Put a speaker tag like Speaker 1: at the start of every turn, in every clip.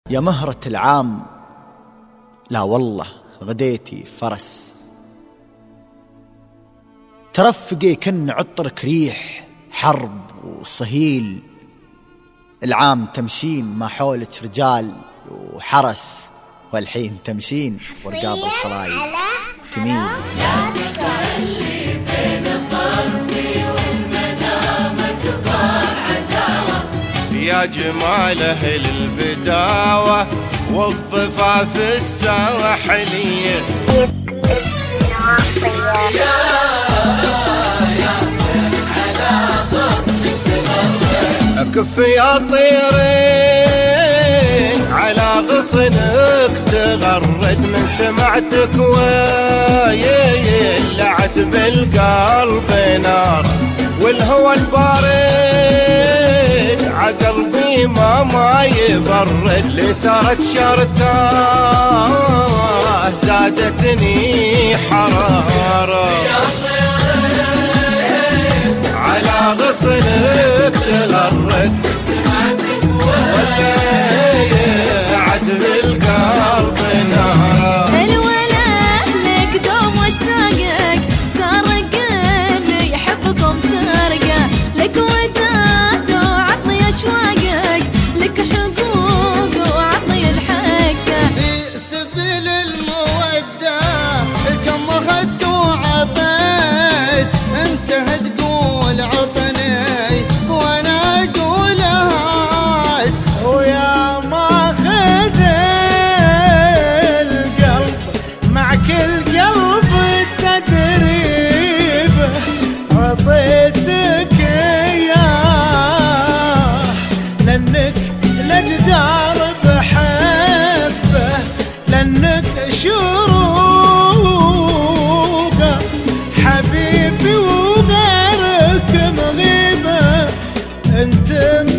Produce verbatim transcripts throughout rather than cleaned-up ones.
Speaker 1: يا مهرة العام لا والله غديتي فرس، ترفقي كن عطرك ريح حرب وصهيل، العام تمشين ما حولك رجال وحرس، والحين تمشين ورقاب الخلايق تميل.
Speaker 2: لا تخلي بين الطرف والمنامة تطار عداوة،
Speaker 3: يا جمال أهل البداوة والضفاف الساحلية.
Speaker 2: يا يا على غصنك تغرد،
Speaker 3: أكف يا طيرين على غصنك تغرد، من سمعتك ويلعت بالقلب نار، والهوى البارد عقلبي ما ما يبرد، اللي صارت شرطاه زادتني حرارة.
Speaker 2: يا طيرين
Speaker 3: على غصنك تغرد،
Speaker 2: سمعتك
Speaker 3: ولعت بالقلب نار،
Speaker 4: الولا لك دوم واشتاقك، سارق اللي يحبكم سرقه، لك وداد وعطني اشواقك، لك حقوق وعطني الحقه،
Speaker 5: في سبيل المودة كم اخذت وعطيت، انت تقول عطني وانا اقول هات،
Speaker 6: ويا ماخذ القلب مع كل قلب التدريب، رضيتك اياه لانك لجدار بحبه، لانك شروقه حبيبي وغيرك مغيبه، انت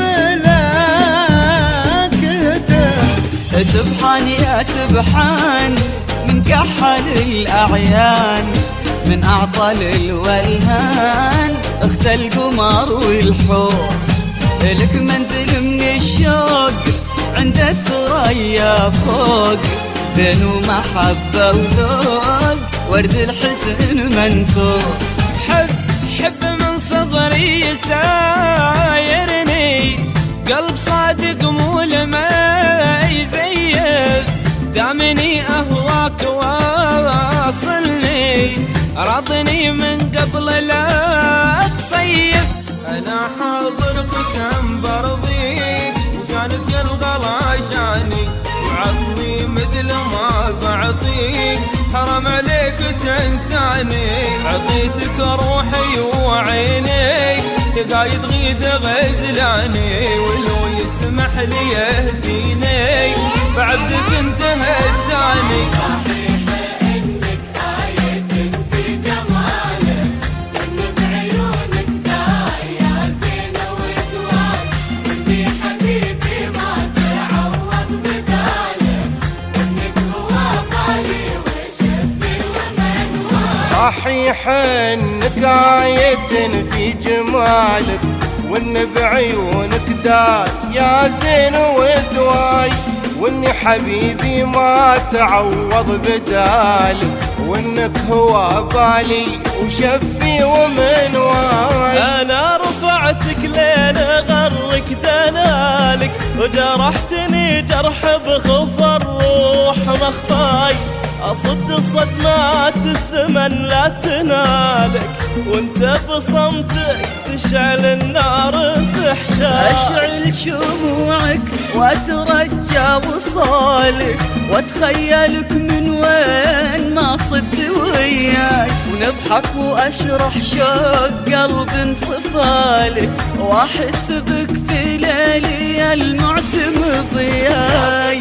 Speaker 6: ملاكته.
Speaker 7: سبحان يا سبحان من كحل الأعيان، من أعطل الولهان اختى القمر والحور، لك منزل من الشوق عند الثريا فوق، زين ومحبة وذوق ورد الحسن منثور.
Speaker 8: حب حب من صغري يسايرني، قلب صادق مو لما يزيف، دامني أهواك واصلني، راضني من قبل لا تصيف. أنا حاضر قسم برضيك، وشانك الغلا شاني، وعطني مثل ما بعطيك، حرام عليك تنساني، عطيتك روحي وعيني، قايد غيد غزلاني، ولو يسمح لي يهديني بعدك انت هداني.
Speaker 2: صحيح انك آية في جمالك، وان بعيونك داية زينة ودواي، واني حبيبي ما تعوض بدالك، وانك هو بالي وشفي ومنواي.
Speaker 3: صحيح انك آية في جمالك، وان بعيونك داي يا زين ودواي، واني حبيبي ما تعوض بدالك، وانك هو بالي وشفي ومنواي.
Speaker 7: أنا رفعتك لين غرك دلالك، وجرحتني جرح بخف الروح مخفاي، أصد الصدمات الزمن لا تنالك، وانت بصمتك تشعل النار في حشاي، أشعل شموعك وأترجى وصالك، وأتخيلك من وين ما صد وياي، ونضحك وأشرح شوق قلب انصفالك، وأحس بك في ليلي المعتم ضياي،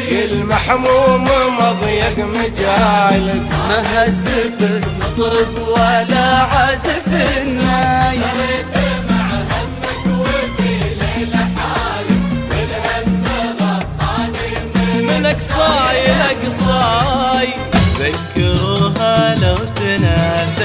Speaker 3: المحموم مضيق مجالك،
Speaker 7: ما هزفك مطرب ولا عزف الناي،
Speaker 2: صرت مع همك وفي ليل حالك، والهم غطاني
Speaker 7: منك صاي لقصاي. ذكروها لو تناسى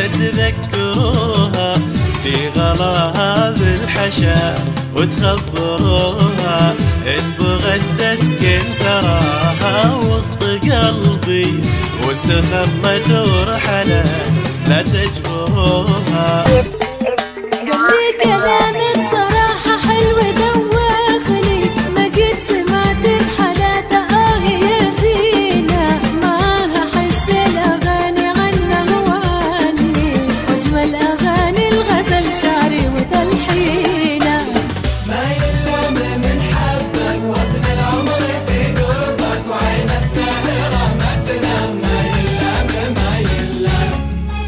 Speaker 7: تذكروها، في غلاها بالحشا وتخبروها، تبغى تسكن تراها وسط قلبي، وانت خلت ورحلت لا تجبرها.
Speaker 4: قال لي كلام بصراحة حلو دوخني، ما قد سمعت بحالاته آه يا زينة، معاها حس الأغاني عنه وعني، وأجمل أغاني الغزل شعري وتلحينه.
Speaker 2: ما يلوم من حبك وابن العمر في قربك، وعينك ساهرة ما تنام، ما يلام ما يلام.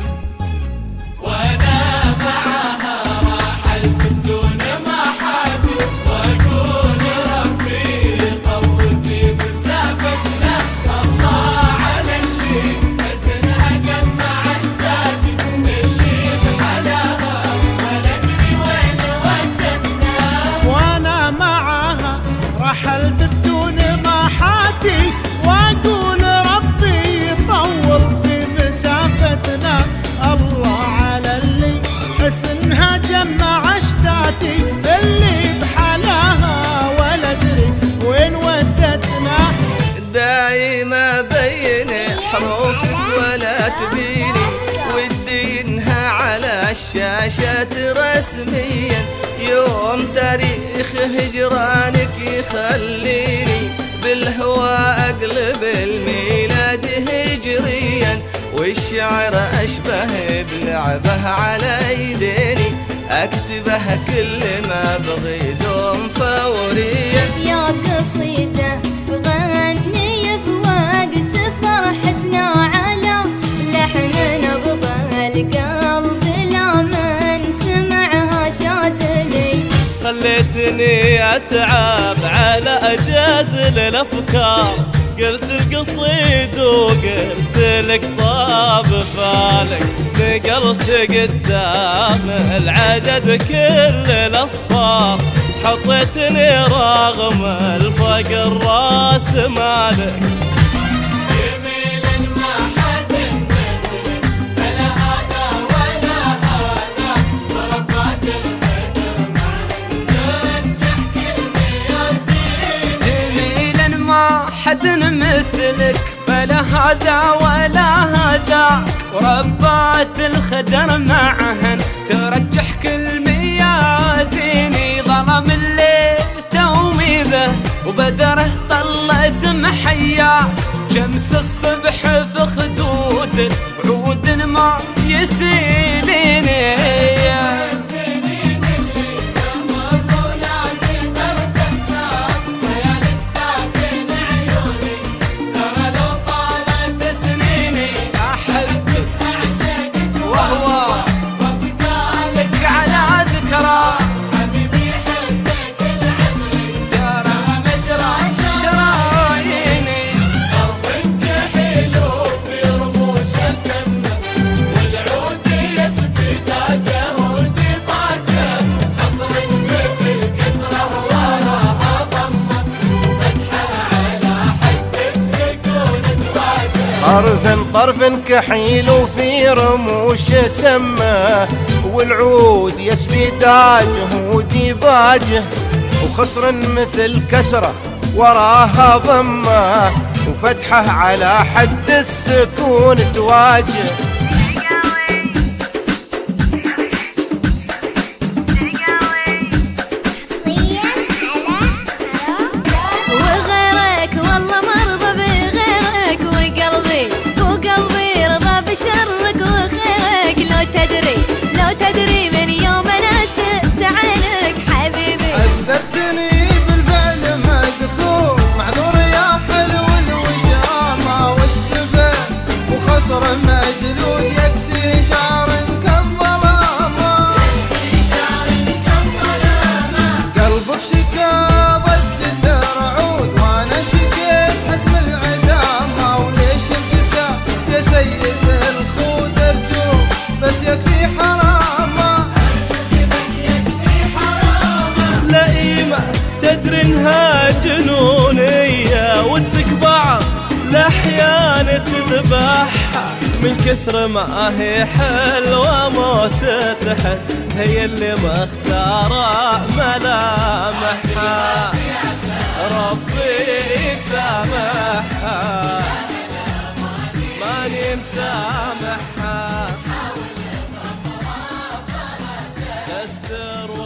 Speaker 2: وانا معاها راح الفتون ما حاتي، واقول ربي يطول في مسافتنا، الله على اللي حسنها جمع اشتاتي، اللي بحلاها ولا ادري وين ودتنا.
Speaker 6: وانا معاها رحلت بدون ما حاتي، واقول ربي يطول في مسافتنا، الله على اللي حسنها جمع اشتاتي، اللي بحلاها ولا ادري وين ودتنا.
Speaker 3: دايما بين حروفك ولا تبيني، ودينها على الشاشات رسميا، يوم تاريخ هجرانك يخليني بالهوى اقلب الميلاد هجريا، والشعر اشبه بلعبه على يديني، اكتبه كل ما ابغي دوم فوريا.
Speaker 4: يا قصيدة غني في وقت فرحتنا، على لحن نبض القلب لا من سمعها شادلي.
Speaker 7: خليتني اتعب على اجازل الافكار، قلت القصيد وقلت لك طاب بالك، نقلت قدام العدد كل الاصفار، حطيتني رغم الفقر راس مالك.
Speaker 2: جميل ما حد مثلك، فلا هذا ولا هذا، وربات الخدر معك تنجح كل ميازين.
Speaker 8: جميلا ما حد مثلك، فلا هذا ولا هذا، وربات الخدر معهن ترجح كل ميازيني. ظلم الليل توميذه وبدره طلت محيا، شمس الصبح في خدود وعود ما يسيليني.
Speaker 2: السنين اللي تمر ولا تقدر تنساك، خيالك ساكن عيوني، ترى لو طالت سنيني
Speaker 8: أحبك
Speaker 2: أعشقك
Speaker 8: وهو
Speaker 2: وابقى لك
Speaker 8: لك على ذكرى،
Speaker 2: حبيبي حبك العمري،
Speaker 8: جرى مجرى شراييني.
Speaker 2: طرفك حلو في رموش السمة، والعود يسبي تاجه وديباجه، قصر مثل كسره وراها ضمه، وفتحه على حد السكون تواجه.
Speaker 3: طرف طرف كحيل وفي رموش سمه، والعود يسبي تاجه وديباجه، وخصر مثل كسره وراها ضمه، وفتحه على حد السكون تواجه.
Speaker 4: وغيرك والله مرضى بغيرك، وقلبي وقلبي رضى بشرك وخيرك. لو تدري لو تدري من يوم انا شفت عينك حبيبي،
Speaker 5: عذبتني بالفعل مقصور، معذور يا حلو الوجامة والسفه، وخصر مجلود يكسي شعر كالظلامة، قلبك شكا ضجة رعود، وانا شكيت حكم العدامة، وليش الكسا يا سيد الخود ارجوك بس يكفي حرامة.
Speaker 7: لئيمة تدري انها جنونية، ودك بعض الأحيان تذبحها، من كثر ما هي حلوة موت تحس، هي اللي مختارة ملامحها. ربي يسامحها ماني مسامحها تستر